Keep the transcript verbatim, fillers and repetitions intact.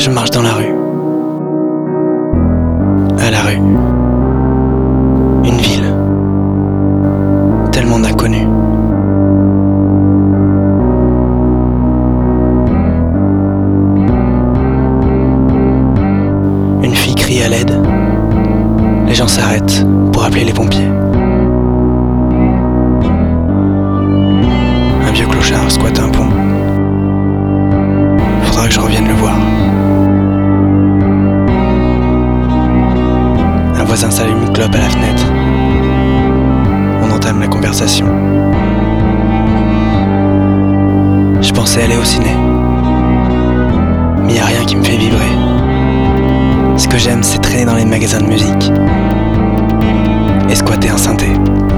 je marche dans la rue. À la rue. Une ville. Tellement d'inconnus. Une fille crie à l'aide. Les gens s'arrêtent pour appeler les pompiers. Un vieux clochard squatte un pont. Faudra que je revienne le voir. Un voisin s'allume une clope à la fenêtre. On entame la conversation. Je pensais aller au ciné, mais y a rien qui me fait vibrer. Ce que j'aime, c'est traîner dans les magasins de musique et squatter un synthé.